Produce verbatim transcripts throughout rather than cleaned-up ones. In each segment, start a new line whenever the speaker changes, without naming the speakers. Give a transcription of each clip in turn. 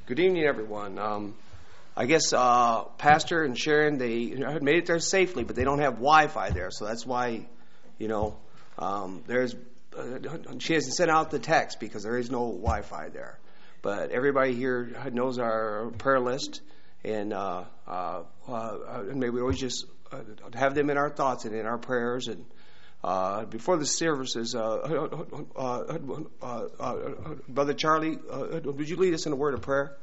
Good evening, everyone. Um, I guess uh, Pastor and Sharon, they made it there safely, but they don't have Wi-Fi there, so that's why, you know, um, there's. Uh, she hasn't sent out the text because there is no Wi-Fi there. But everybody here knows our prayer list, and uh, uh, uh, and maybe we always just uh, have them in our thoughts and in our prayers. And uh, before the services, uh, uh, uh, uh, uh, Brother Charlie, uh, would you lead us in a word of prayer?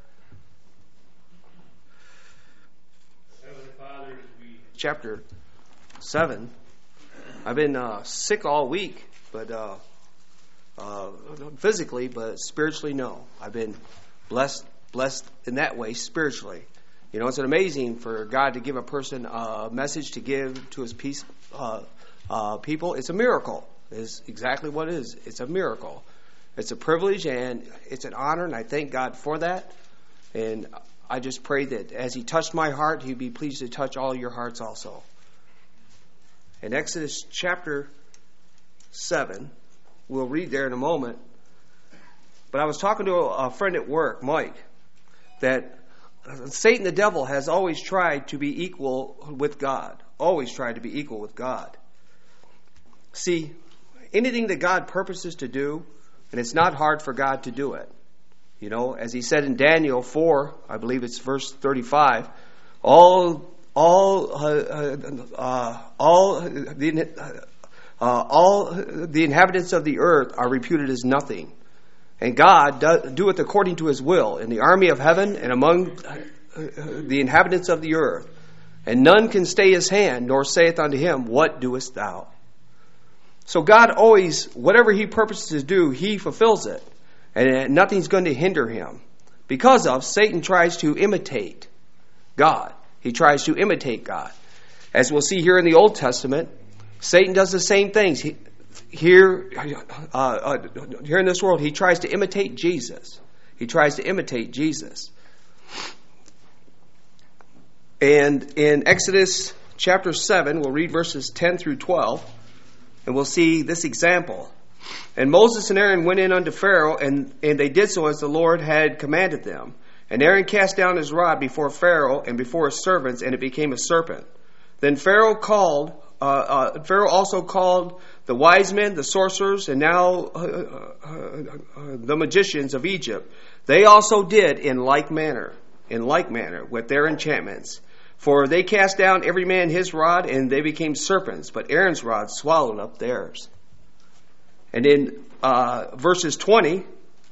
Heavenly Father, as we
Chapter seven. I've been uh, sick all week, but uh, uh, physically, but spiritually, no. I've been blessed, blessed in that way spiritually. You know, it's amazing for God to give a person a message to give to His peace, uh, uh, people. It's a miracle. Is exactly what it is. It's a miracle. It's a privilege and it's an honor, and I thank God for that. And I just pray that as He touched my heart, He'd be pleased to touch all your hearts also. In Exodus chapter seven, we'll read there in a moment. But I was talking to a friend at work, Mike, that Satan the devil has always tried to be equal with God. Always tried to be equal with God. See, anything that God purposes to do, and it's not hard for God to do it. You know, as He said in Daniel four, I believe it's verse thirty-five, all all uh, uh, all the uh, all the inhabitants of the earth are reputed as nothing, and God do, doeth according to His will in the army of heaven and among the inhabitants of the earth, and none can stay His hand, nor saith unto Him, What doest thou? So God always, whatever He purposes to do, He fulfills it. And nothing's going to hinder Him. Because of, Satan tries to imitate God. He tries to imitate God. As we'll see here in the Old Testament, Satan does the same things. He, here, uh, uh, here in this world, he tries to imitate Jesus. He tries to imitate Jesus. And in Exodus chapter seven, we'll read verses ten through twelve. And we'll see this example. And Moses and Aaron went in unto Pharaoh, and, and they did so as the Lord had commanded them. And Aaron cast down his rod before Pharaoh and before his servants, and it became a serpent. Then Pharaoh called, uh, uh, Pharaoh also called the wise men, the sorcerers, and now uh, uh, uh, the magicians of Egypt. They also did in like manner, in like manner, with their enchantments. For they cast down every man his rod, and they became serpents, but Aaron's rod swallowed up theirs. And in uh, verses twenty,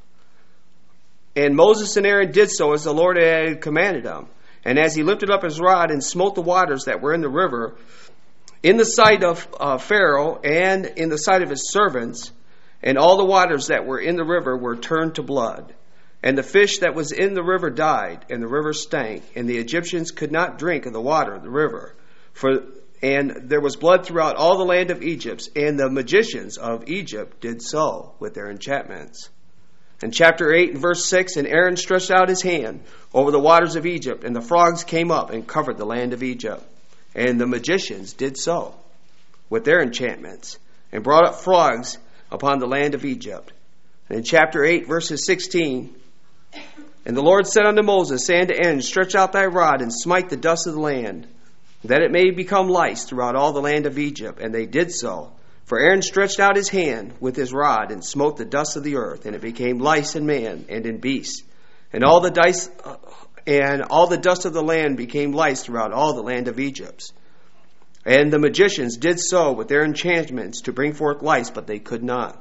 and Moses and Aaron did so as the Lord had commanded them. And as he lifted up his rod and smote the waters that were in the river, in the sight of uh, Pharaoh and in the sight of his servants, and all the waters that were in the river were turned to blood. And the fish that was in the river died, and the river stank, and the Egyptians could not drink of the water of the river. For and there was blood throughout all the land of Egypt, and the magicians of Egypt did so with their enchantments. In chapter eight and verse six, and Aaron stretched out his hand over the waters of Egypt, and the frogs came up and covered the land of Egypt. And the magicians did so with their enchantments, and brought up frogs upon the land of Egypt. And in chapter eight, verses sixteen, and the Lord said unto Moses, say unto Aaron, Stretch out thy rod, and smite the dust of the land, that it may become lice throughout all the land of Egypt. And they did so. For Aaron stretched out his hand with his rod, and smote the dust of the earth, and it became lice in man and in beast. And all the dice, uh, and all the dust of the land became lice throughout all the land of Egypt. And the magicians did so with their enchantments to bring forth lice, but they could not.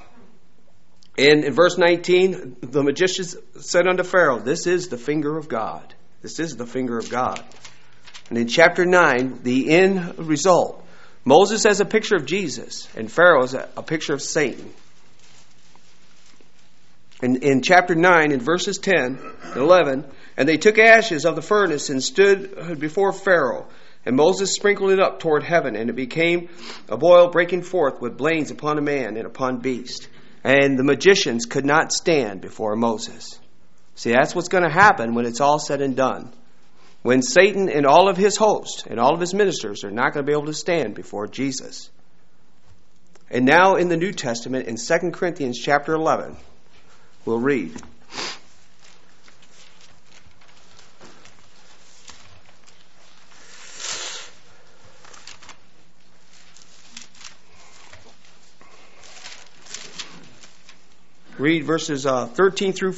And in verse nineteen, the magicians said unto Pharaoh, This is the finger of God. This is the finger of God. And in chapter nine, the end result, Moses has a picture of Jesus, and Pharaoh has a picture of Satan. And in chapter nine, in verses ten and eleven, and they took ashes of the furnace and stood before Pharaoh. And Moses sprinkled it up toward heaven, and it became a boil breaking forth with blains upon a man and upon beast. And the magicians could not stand before Moses. See, that's what's going to happen when it's all said and done. When Satan and all of his hosts and all of his ministers are not going to be able to stand before Jesus. And now in the New Testament, in Second Corinthians chapter eleven, we'll read. read verses uh, thirteen through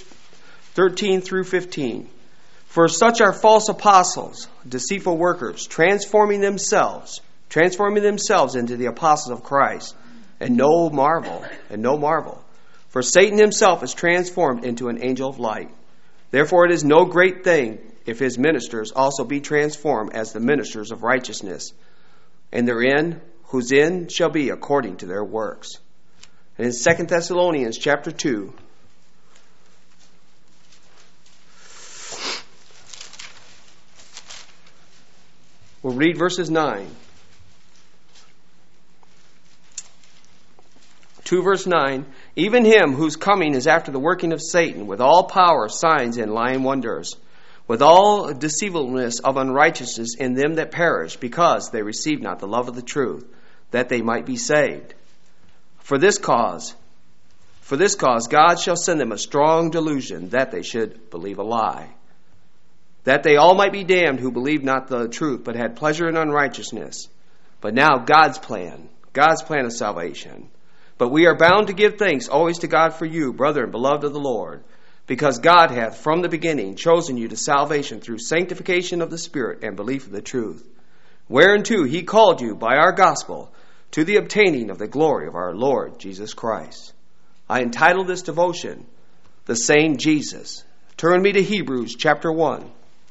fifteen. For such are false apostles, deceitful workers, transforming themselves, transforming themselves into the apostles of Christ. And no marvel, and no marvel. For Satan himself is transformed into an angel of light. Therefore it is no great thing if his ministers also be transformed as the ministers of righteousness, and their end, whose end shall be according to their works. And in Second Thessalonians chapter two, we'll read verses nine. two verse nine, even him whose coming is after the working of Satan, with all power, signs, and lying wonders, with all deceivableness of unrighteousness in them that perish, because they receive not the love of the truth, that they might be saved. For this cause, for this cause God shall send them a strong delusion, that they should believe a lie, that they all might be damned who believed not the truth, but had pleasure in unrighteousness. But now God's plan, God's plan of salvation. But we are bound to give thanks always to God for you, brethren, beloved of the Lord, because God hath from the beginning chosen you to salvation through sanctification of the Spirit and belief of the truth, whereunto he called you by our gospel to the obtaining of the glory of our Lord Jesus Christ. I entitled this devotion, The Same Jesus. Turn me to Hebrews chapter one.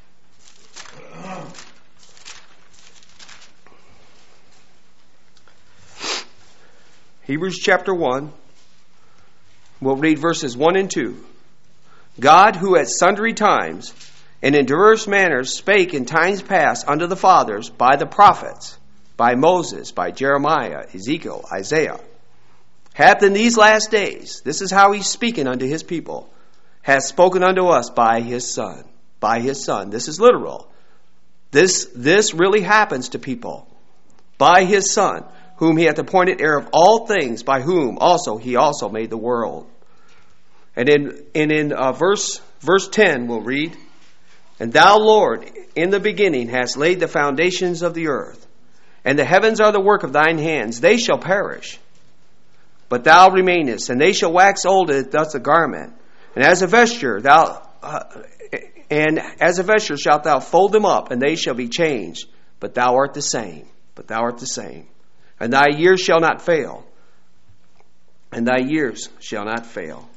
Hebrews chapter one, we'll read verses one and two. God, who at sundry times and in diverse manners spake in times past unto the fathers by the prophets, by Moses, by Jeremiah, Ezekiel, Isaiah, hath in these last days, this is how he's speaking unto his people, hath spoken unto us by his Son. By his Son. This is literal. This, this really happens to people. By his Son, whom he hath appointed heir of all things, by whom also he also made the world. And in and in uh, verse verse ten we'll read, And thou, Lord, in the beginning hast laid the foundations of the earth, and the heavens are the work of thine hands. They shall perish, but thou remainest, and they shall wax old as doth a garment. And as a vesture thou uh, and as a vesture shalt thou fold them up, and they shall be changed. But thou art the same. But thou art the same. And thy years shall not fail. And thy years shall not fail.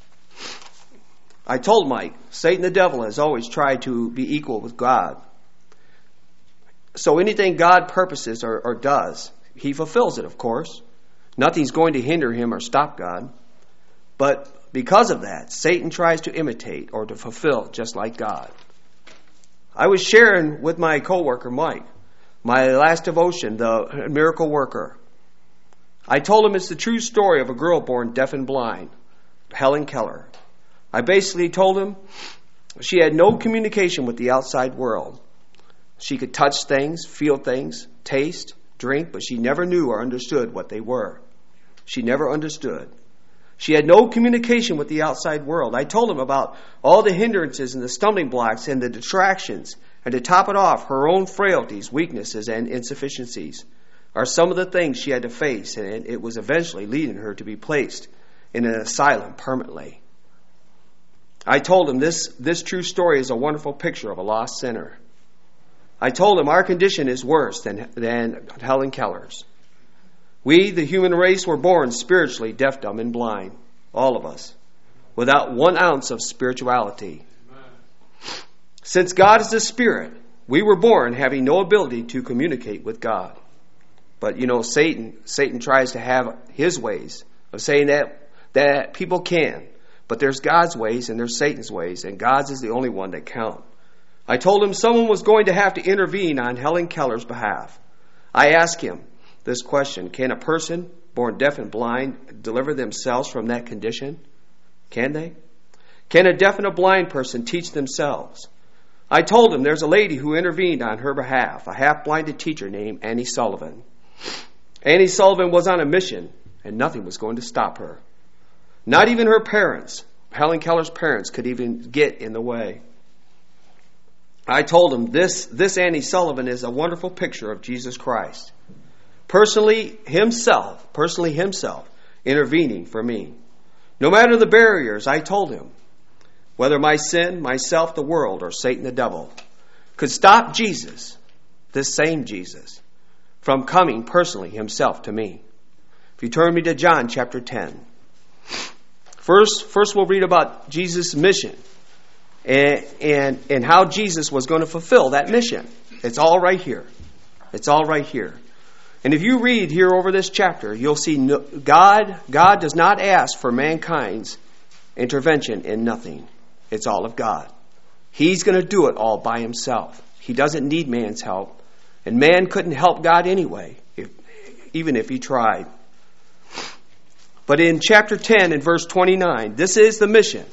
I told Mike, Satan the devil has always tried to be equal with God. So anything God purposes or, or does, he fulfills it, of course. Nothing's going to hinder him or stop God. But because of that, Satan tries to imitate or to fulfill just like God. I was sharing with my coworker, Mike, my last devotion, the miracle worker. I told him it's the true story of a girl born deaf and blind, Helen Keller. I basically told him she had no communication with the outside world. She could touch things, feel things, taste, drink, but she never knew or understood what they were. She never understood. She had no communication with the outside world. I told him about all the hindrances and the stumbling blocks and the distractions. And to top it off, her own frailties, weaknesses, and insufficiencies are some of the things she had to face, and it was eventually leading her to be placed in an asylum permanently. I told him this, this true story is a wonderful picture of a lost sinner. I told him our condition is worse than, than Helen Keller's. We, the human race, were born spiritually deaf, dumb, and blind. All of us. Without one ounce of spirituality. Since God is the Spirit, we were born having no ability to communicate with God. But, you know, Satan Satan tries to have his ways of saying that, that people can. But there's God's ways and there's Satan's ways, and God's is the only one that count. I told him someone was going to have to intervene on Helen Keller's behalf. I asked him this question: can a person born deaf and blind deliver themselves from that condition? Can they? Can a deaf and a blind person teach themselves? I told him there's a lady who intervened on her behalf, a half-blinded teacher named Annie Sullivan. Annie Sullivan was on a mission, and nothing was going to stop her. Not even her parents, Helen Keller's parents, could even get in the way. I told him this, this Annie Sullivan is a wonderful picture of Jesus Christ. Personally himself, personally himself, intervening for me. No matter the barriers, I told him, whether my sin, myself, the world, or Satan the devil, could stop Jesus, this same Jesus, from coming personally himself to me. If you turn me to John chapter ten. First, first we'll read about Jesus' mission and, and, and how Jesus was going to fulfill that mission. It's all right here. It's all right here. And if you read here over this chapter, you'll see no, God, God does not ask for mankind's intervention in nothing. It's all of God. He's going to do it all by himself. He doesn't need man's help. And man couldn't help God anyway, if, even if he tried. But in chapter ten and verse twenty-nine, this is the mission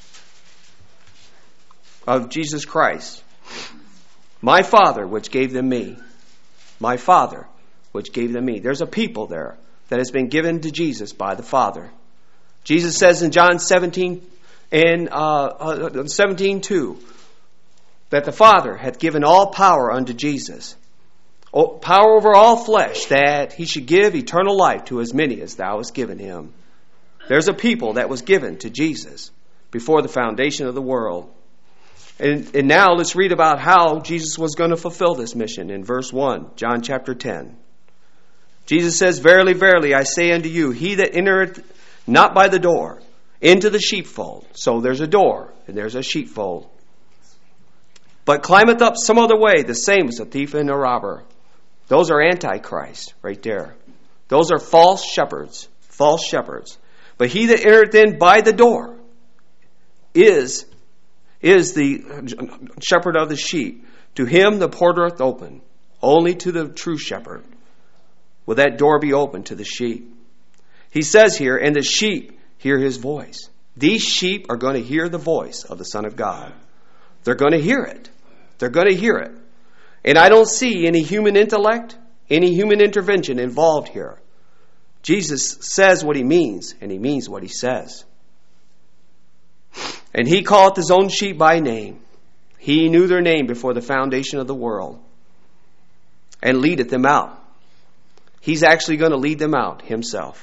of Jesus Christ. My Father, which gave them me. My Father, which gave them me. There's a people there that has been given to Jesus by the Father. Jesus says in John seventeen and uh, seventeen two that the Father hath given all power unto Jesus, power over all flesh, that he should give eternal life to as many as thou hast given him. There's a people that was given to Jesus before the foundation of the world. And, and now let's read about how Jesus was going to fulfill this mission in verse one, John chapter ten. Jesus says, Verily, verily, I say unto you, he that entereth not by the door into the sheepfold. So there's a door and there's a sheepfold. But climbeth up some other way, the same as a thief and a robber. Those are antichrist right there. Those are false shepherds. False shepherds. But he that entereth in by the door is, is the shepherd of the sheep. To him the porter doth open. Only to the true shepherd will that door be open to the sheep. He says here, and the sheep hear his voice. These sheep are going to hear the voice of the Son of God. They're going to hear it. They're going to hear it. And I don't see any human intellect, any human intervention involved here. Jesus says what he means, and he means what he says. And he calleth his own sheep by name. He knew their name before the foundation of the world, and leadeth them out. He's actually going to lead them out himself.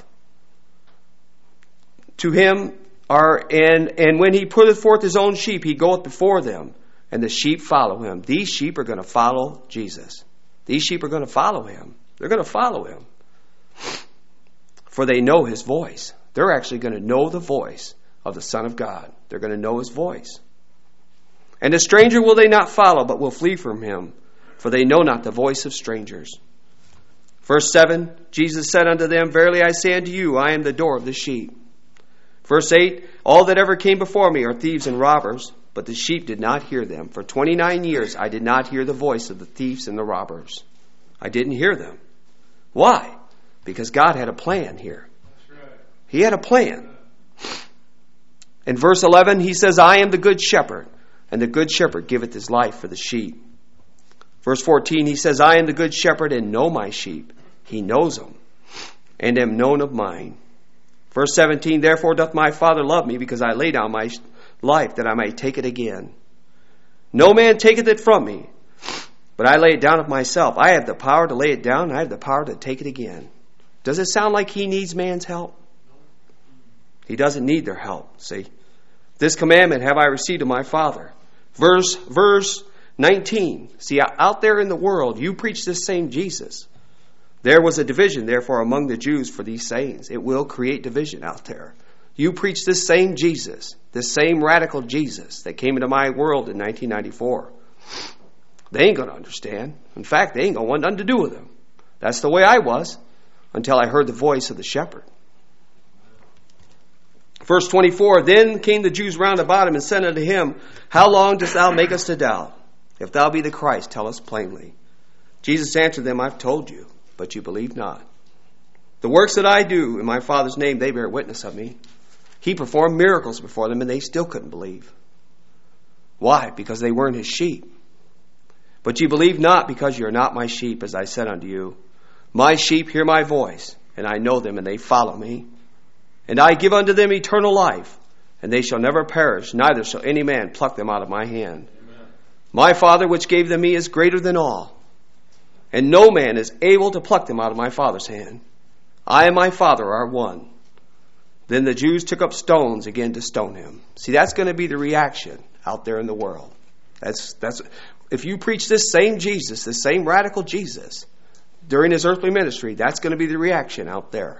To him are, and, and when he putteth forth his own sheep, he goeth before them, and the sheep follow him. These sheep are going to follow Jesus. These sheep are going to follow him. They're going to follow him. For they know his voice. They're actually going to know the voice of the Son of God. They're going to know his voice. And a stranger will they not follow, but will flee from him, for they know not the voice of strangers. Verse seven, Jesus said unto them, Verily I say unto you, I am the door of the sheep. Verse eight, all that ever came before me are thieves and robbers, but the sheep did not hear them. For twenty-nine years I did not hear the voice of the thieves and the robbers. I didn't hear them. Why? Because God had a plan here. That's right. He had a plan. In verse eleven, he says, I am the good shepherd, and the good shepherd giveth his life for the sheep. Verse fourteen, he says, I am the good shepherd, and know my sheep. He knows them, and am known of mine. Verse seventeen, therefore doth my Father love me, because I lay down my life, that I might take it again. No man taketh it from me, but I lay it down of myself. I have the power to lay it down, and I have the power to take it again. Does it sound like he needs man's help? He doesn't need their help, see. This commandment have I received of my Father. Verse, verse nineteen. See, out there in the world, you preach this same Jesus. There was a division, therefore, among the Jews for these sayings. It will create division out there. You preach this same Jesus, this same radical Jesus that came into my world in nineteen ninety-four. They ain't going to understand. In fact, they ain't going to want nothing to do with him. That's the way I was until I heard the voice of the shepherd. Verse twenty-four, then came the Jews round about him and said unto him, How long dost thou make us to doubt? If thou be the Christ, tell us plainly. Jesus answered them, I've told you, but you believe not. The works that I do in my Father's name, they bear witness of me. He performed miracles before them, and they still couldn't believe. Why? Because they weren't his sheep. But ye believe not, because ye are not my sheep, as I said unto you. My sheep hear my voice, and I know them, and they follow me. And I give unto them eternal life, and they shall never perish, neither shall any man pluck them out of my hand. Amen. My Father which gave them me is greater than all, and no man is able to pluck them out of my Father's hand. I and my Father are one. Then the Jews took up stones again to stone him. See, that's going to be the reaction out there in the world. That's that's if you preach this same Jesus, this same radical Jesus, during his earthly ministry, that's going to be the reaction out there.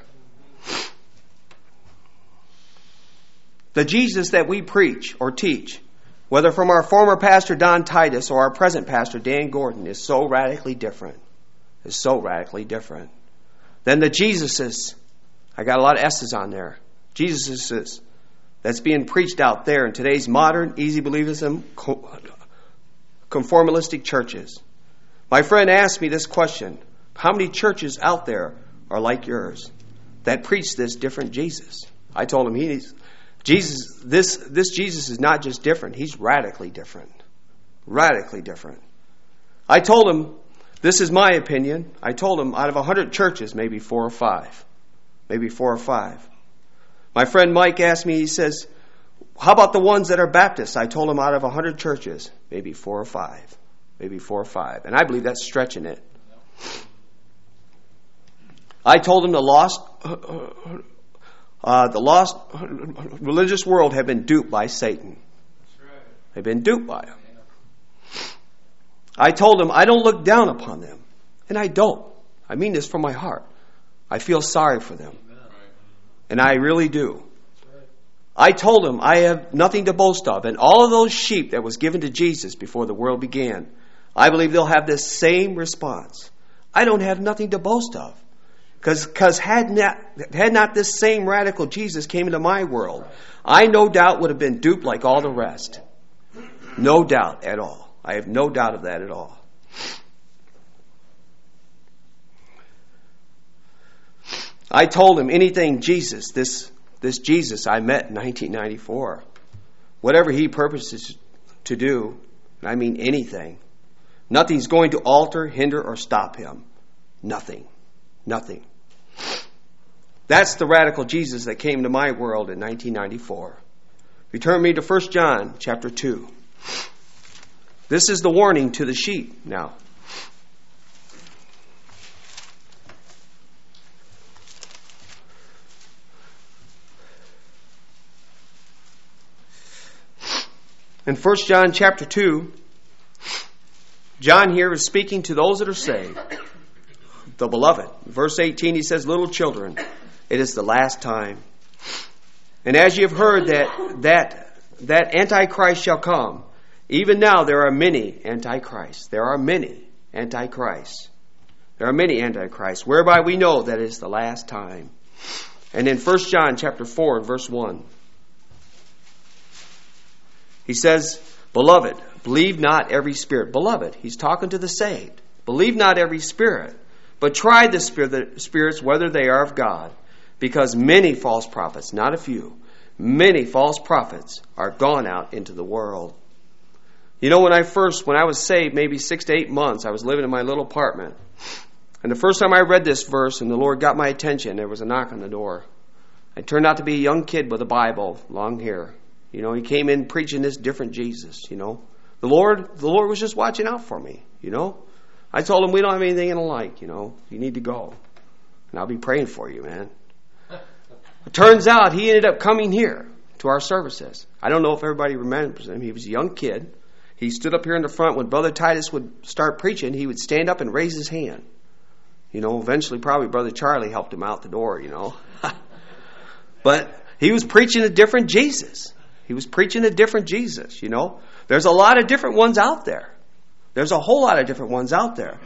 The Jesus that we preach or teach, whether from our former pastor Don Titus or our present pastor Dan Gordon, is so radically different. Is so radically different than the Jesuses. I got a lot of S's on there. Jesuses that's being preached out there in today's modern, easy believism, conformistic churches. My friend asked me this question: how many churches out there are like yours that preach this different Jesus? I told him he's Jesus. This this Jesus is not just different; he's radically different, radically different. I told him this is my opinion. I told him out of a hundred churches, maybe four or five, maybe four or five. My friend Mike asked me. He says, "How about the ones that are Baptists?" I told him out of a hundred churches, maybe four or five, maybe four or five, and I believe that's stretching it. I told him the lost, uh, the lost religious world have been duped by Satan. They've been duped by him. I told him I don't look down upon them, and I don't. I mean this from my heart. I feel sorry for them, and I really do. I told him I have nothing to boast of, and all of those sheep that was given to Jesus before the world began, I believe they'll have this same response. I don't have nothing to boast of. Because had not, had not this same radical Jesus came into my world, I no doubt would have been duped like all the rest. No doubt at all. I have no doubt of that at all. I told him anything Jesus, this this Jesus I met in nineteen ninety-four, whatever he purposes to do, and I mean anything, nothing's going to alter, hinder, or stop him. Nothing. Nothing. That's the radical Jesus that came to my world in nineteen ninety-four. Return me to First John chapter two. This is the warning to the sheep now. In First John chapter two, John here is speaking to those that are saved, the beloved. Verse eighteen, he says, "Little children, it is the last time. And as you have heard that that that Antichrist shall come, even now there are many Antichrists." There are many Antichrists. There are many Antichrists, whereby we know that it is the last time. And in First John chapter four, verse one, he says, "Beloved, believe not every spirit." Beloved, he's talking to the saved. "Believe not every spirit, but try the spirit, spirits whether they are of God. Because many false prophets," not a few, "many false prophets are gone out into the world." You know, when I first, when I was saved, maybe six to eight months, I was living in my little apartment. And the first time I read this verse and the Lord got my attention, there was a knock on the door. I turned out to be a young kid with a Bible, long hair. You know, he came in preaching this different Jesus, you know. The Lord, the Lord was just watching out for me, you know. I told him, "We don't have anything alike, you know. You need to go. And I'll be praying for you, man." It turns out he ended up coming here to our services. I don't know if everybody remembers him. He was a young kid. He stood up here in the front. When Brother Titus would start preaching, he would stand up and raise his hand. You know, eventually probably Brother Charlie helped him out the door, you know. But he was preaching a different Jesus. He was preaching a different Jesus, you know. There's a lot of different ones out there. There's a whole lot of different ones out there.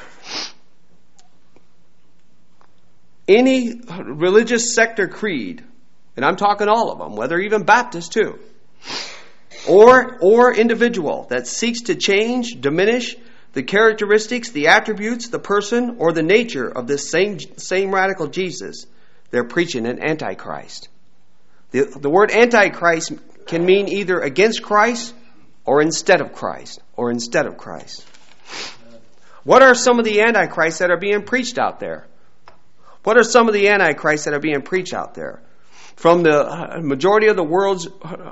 Any religious sect or creed, and I'm talking all of them, whether even Baptist too, or or individual that seeks to change, diminish the characteristics, the attributes, the person, or the nature of this same same radical Jesus, they're preaching an Antichrist. The, the word Antichrist can mean either against Christ or instead of Christ, or instead of Christ. What are some of the Antichrists that are being preached out there? What are some of the Antichrists that are being preached out there? From the majority of the world's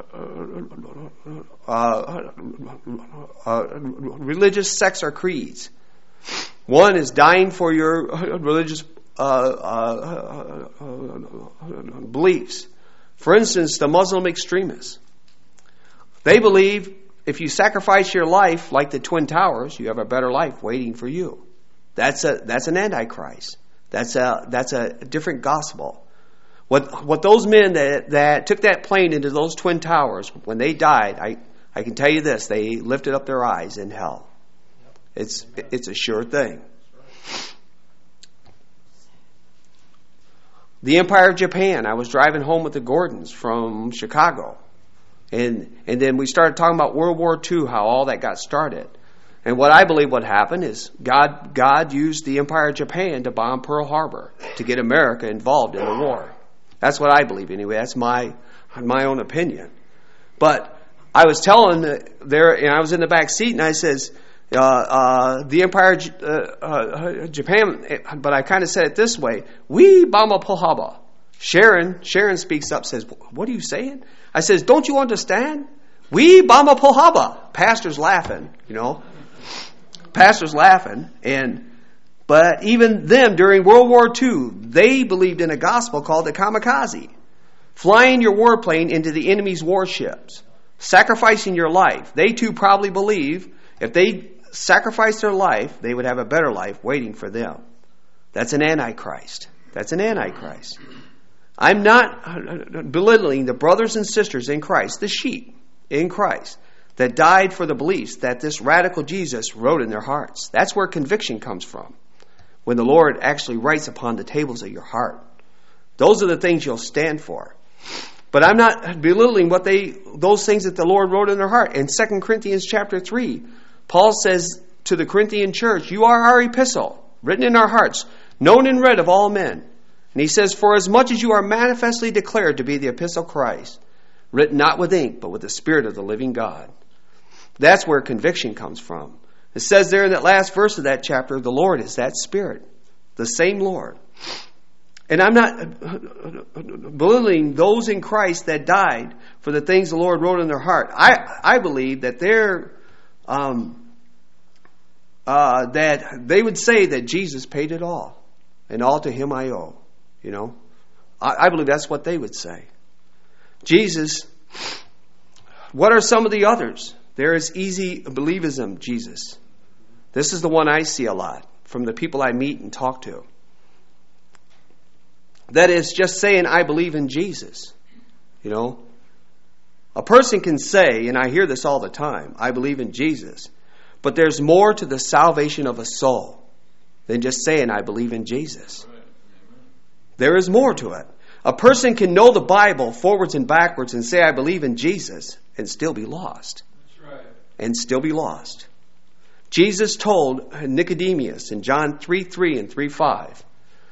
uh, uh, religious sects or creeds. One is dying for your religious uh, uh, uh, beliefs. For instance, the Muslim extremists. They believe if you sacrifice your life like the Twin Towers, you have a better life waiting for you. That's a that's an antichrist. That's a that's a different gospel. What what those men that that took that plane into those Twin Towers, when they died, I, I can tell you this, they lifted up their eyes in hell. It's it's a sure thing. The Empire of Japan. I was driving home with the Gordons from Chicago. And and then we started talking about World War Two, how all that got started. And what I believe what happened is God God used the Empire of Japan to bomb Pearl Harbor to get America involved in the war. That's what I believe anyway. That's my my own opinion. But I was telling there, and I was in the back seat, and I says, uh, uh, the Empire of uh, uh, Japan, but I kind of said it this way: we bomb Pearl Harbor. Sharon, Sharon speaks up, says, "What are you saying?" I says, "Don't you understand? We bomb Pearl Harbor." Pastor's laughing, you know. Pastor's laughing, and but even them during World War Two, they believed in a gospel called the kamikaze, flying your warplane into the enemy's warships, sacrificing your life. They too probably believe if they sacrificed their life, they would have a better life waiting for them. That's an antichrist. That's an antichrist. I'm not belittling the brothers and sisters in Christ, the sheep in Christ, that died for the beliefs that this radical Jesus wrote in their hearts. That's where conviction comes from. When the Lord actually writes upon the tables of your heart. Those are the things you'll stand for. But I'm not belittling what they those things that the Lord wrote in their heart. In Second Corinthians chapter three, Paul says to the Corinthian church, "You are our epistle, written in our hearts, known and read of all men." And he says, "For as much as you are manifestly declared to be the epistle of Christ, written not with ink, but with the Spirit of the living God." That's where conviction comes from. It says there in that last verse of that chapter, the Lord is that Spirit, the same Lord. And I'm not belittling those in Christ that died for the things the Lord wrote in their heart. I I believe that they're um, uh, that they would say that Jesus paid it all, and all to Him I owe. You know, I, I believe that's what they would say. Jesus. What are some of the others? There is easy believism, Jesus. This is the one I see a lot from the people I meet and talk to. That is just saying, I believe in Jesus. You know, a person can say, and I hear this all the time, I believe in Jesus. But there's more to the salvation of a soul than just saying, I believe in Jesus. There is more to it. A person can know the Bible forwards and backwards and say, I believe in Jesus, and still be lost. That's right. And still be lost. Jesus told Nicodemus in John three three and three five,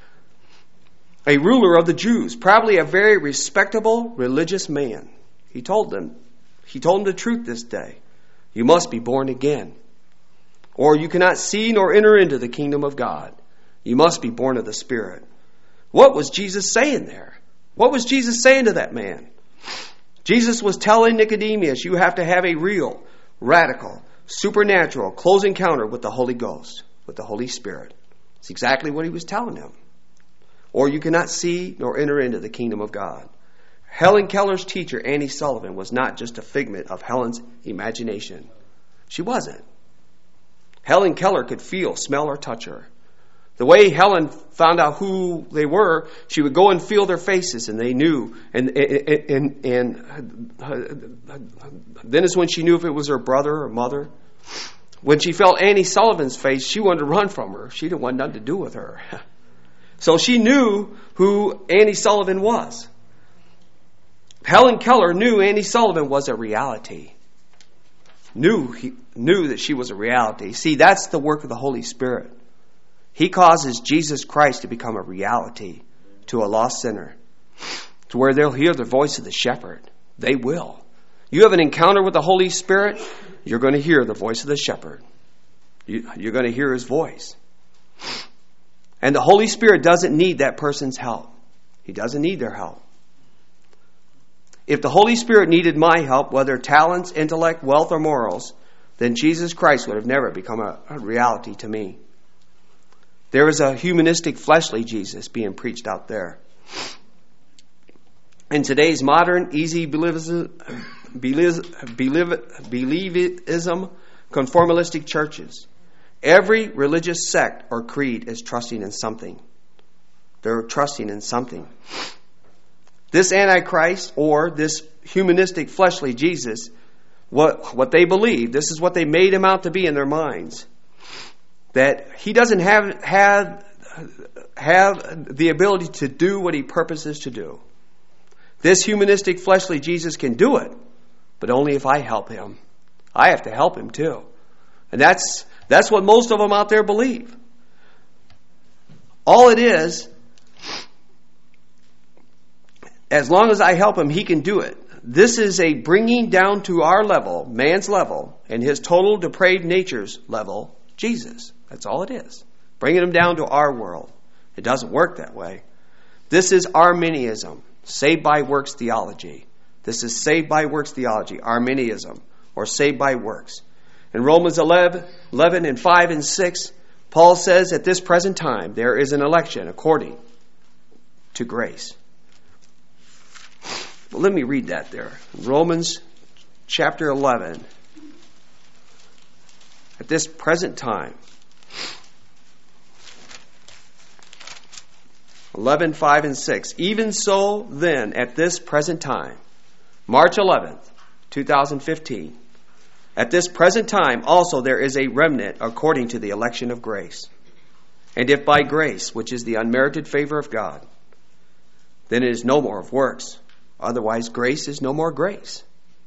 a ruler of the Jews, probably a very respectable religious man. He told them, he told them the truth this day. You must be born again, or you cannot see nor enter into the kingdom of God. You must be born of the Spirit. What was Jesus saying there? What was Jesus saying to that man? Jesus was telling Nicodemus, you have to have a real, radical, supernatural, close encounter with the Holy Ghost, with the Holy Spirit. It's exactly what he was telling him. Or you cannot see nor enter into the kingdom of God. Helen Keller's teacher, Annie Sullivan, was not just a figment of Helen's imagination. She wasn't. Helen Keller could feel, smell, or touch her. The way Helen found out who they were, she would go and feel their faces, and they knew. And and, and, and then is when she knew if it was her brother or mother. When she felt Annie Sullivan's face, she wanted to run from her. She didn't want nothing to do with her. So she knew who Annie Sullivan was. Helen Keller knew Annie Sullivan was a reality. Knew he knew that she was a reality. See, that's the work of the Holy Spirit. He causes Jesus Christ to become a reality to a lost sinner, to where they'll hear the voice of the shepherd. They will. You have an encounter with the Holy Spirit, you're going to hear the voice of the shepherd. You, you're going to hear his voice. And the Holy Spirit doesn't need that person's help. He doesn't need their help. If the Holy Spirit needed my help, whether talents, intellect, wealth, or morals, then Jesus Christ would have never become a, a reality to me. There is a humanistic, fleshly Jesus being preached out there. in today's modern, easy believism, believism, conformistic churches, every religious sect or creed is trusting in something. They're trusting in something. This Antichrist or this humanistic fleshly Jesus, what, what they believe, this is what they made him out to be in their minds, that he doesn't have, have, have the ability to do what he purposes to do. This humanistic fleshly Jesus can do it, but only if I help him. I have to help him too. And that's that's what most of them out there believe. All it is, as long as I help him, he can do it. This is a bringing down to our level, man's level, and his total depraved nature's level, Jesus. That's all it is. Bringing him down to our world. It doesn't work that way. This is Arminianism, saved by works theology. This is saved by works theology, Arminianism, or saved by works. In Romans eleven, eleven and five and six, Paul says, at this present time, there is an election according to grace. Well, let me read that there. Romans chapter eleven. At this present time. eleven, five, and six. Even so, then, at this present time, March eleventh, twenty fifteen, at this present time also there is a remnant according to the election of grace. And if by grace, which is the unmerited favor of God, then it is no more of works. Otherwise, grace is no more grace.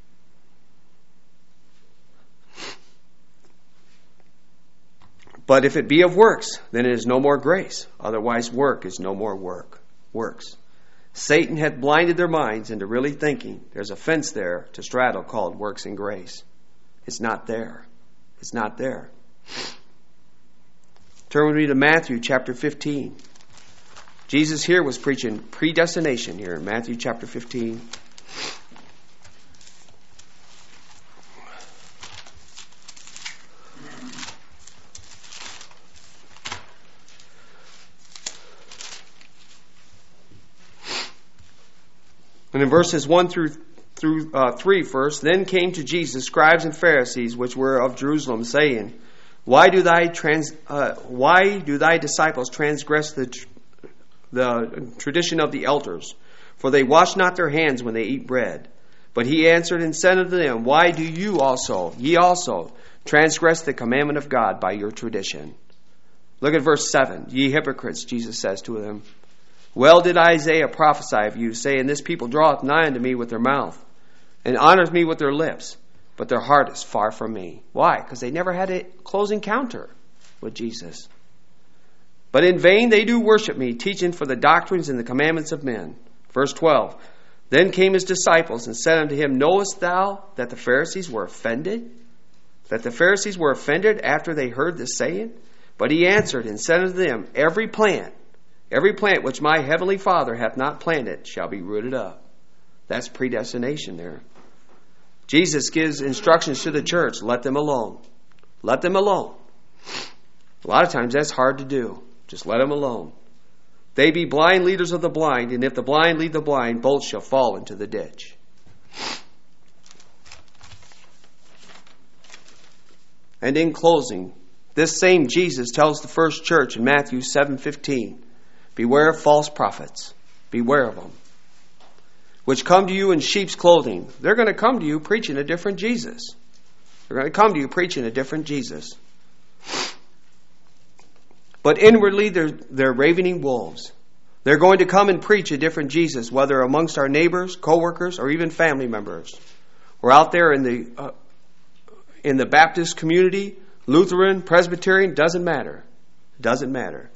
But if it be of works, then it is no more grace. Otherwise, work is no more work. Works. Satan hath blinded their minds into really thinking there's a fence there to straddle called works and grace. It's not there. It's not there. Turn with me to Matthew chapter fifteen. Jesus here was preaching predestination here in Matthew chapter fifteen. And in verses one through through uh, three first, then came to Jesus scribes and Pharisees, which were of Jerusalem, saying, Why do thy trans uh, why do thy disciples transgress the tr- the tradition of the elders? For they wash not their hands when they eat bread. But he answered and said unto them, Why do you also, ye also, transgress the commandment of God by your tradition? Look at verse seven. Ye hypocrites, Jesus says to them, Well did Isaiah prophesy of you, saying, This people draweth nigh unto me with their mouth, and honoreth me with their lips, but their heart is far from me. Why? Because they never had a close encounter with Jesus. But in vain they do worship me, teaching for the doctrines and the commandments of men. Verse twelve. Then came his disciples and said unto him, Knowest thou that the Pharisees were offended? That the Pharisees were offended after they heard this saying? But he answered and said unto them, Every plant, Every plant which my heavenly Father hath not planted shall be rooted up. That's predestination there. Jesus gives instructions to the church. Let them alone. Let them alone. A lot of times that's hard to do. Just let them alone. They be blind leaders of the blind, and if the blind lead the blind, both shall fall into the ditch. And in closing, this same Jesus tells the first church in Matthew seven fifteen, Beware of false prophets. Beware of them. Which come to you in sheep's clothing. They're going to come to you preaching a different Jesus. They're going to come to you preaching a different Jesus. But inwardly they're, they're ravening wolves. They're going to come and preach a different Jesus, whether amongst our neighbors, co-workers, or even family members. Or out there in the, uh, in the Baptist community, Lutheran, Presbyterian, doesn't matter. Doesn't matter.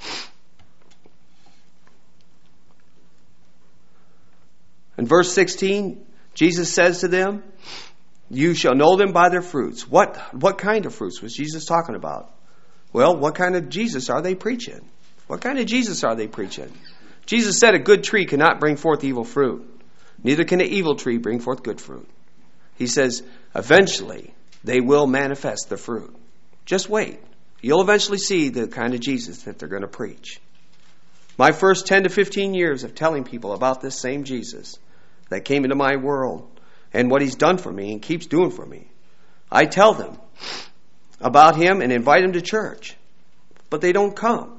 In verse sixteen, Jesus says to them, You shall know them by their fruits. What, what kind of fruits was Jesus talking about? Well, what kind of Jesus are they preaching? What kind of Jesus are they preaching? Jesus said a good tree cannot bring forth evil fruit. Neither can an evil tree bring forth good fruit. He says, eventually, they will manifest the fruit. Just wait. You'll eventually see the kind of Jesus that they're going to preach. My first ten to fifteen years of telling people about this same Jesus, that came into my world and what He's done for me and keeps doing for me. I tell them about Him and invite them to church, but they don't come.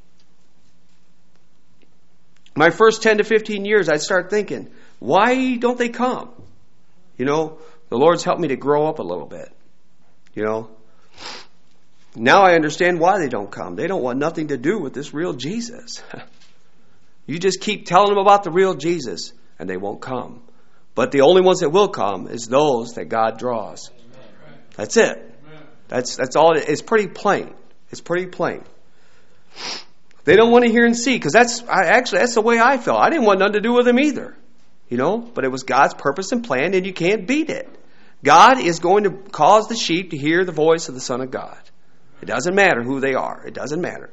My first ten to fifteen years, I'd start thinking, why don't they come? You know, the Lord's helped me to grow up a little bit. You know, now I understand why they don't come. They don't want nothing to do with this real Jesus. You just keep telling them about the real Jesus, and they won't come. But the only ones that will come is those that God draws. That's it. That's that's all. It, it's pretty plain. It's pretty plain. They don't want to hear and see, because that's I, actually that's the way I felt. I didn't want nothing to do with them either, you know. But it was God's purpose and plan, and you can't beat it. God is going to cause the sheep to hear the voice of the Son of God. It doesn't matter who they are. It doesn't matter.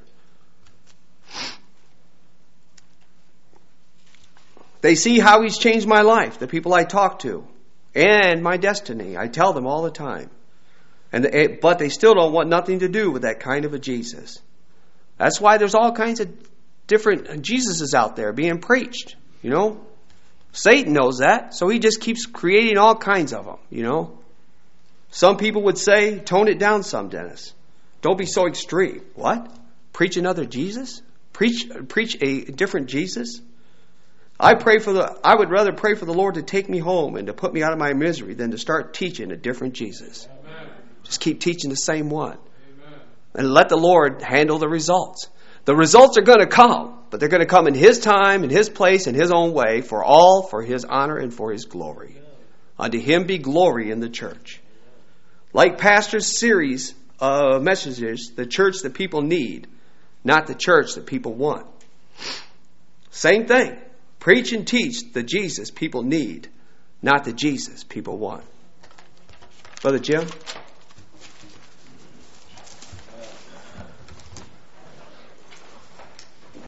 They see how He's changed my life, the people I talk to, and my destiny. I tell them all the time. And they, but they still don't want nothing to do with that kind of a Jesus. That's why there's all kinds of different Jesuses out there being preached, you know. Satan knows that, so he just keeps creating all kinds of them, you know. Some people would say, tone it down some, Dennis. Don't be so extreme. What? Preach another Jesus? Preach preach a different Jesus? I pray for the. I would rather pray for the Lord to take me home and to put me out of my misery than to start teaching a different Jesus. Amen. Just keep teaching the same one. Amen. And let the Lord handle the results. The results are going to come, but they're going to come in His time, in His place, in His own way, for all for His honor and for His glory. Unto Him be glory in the church. Like Pastor's series of messages, the church that people need, not the church that people want. Same thing. Preach and teach the Jesus people need, not the Jesus people want. Brother Jim?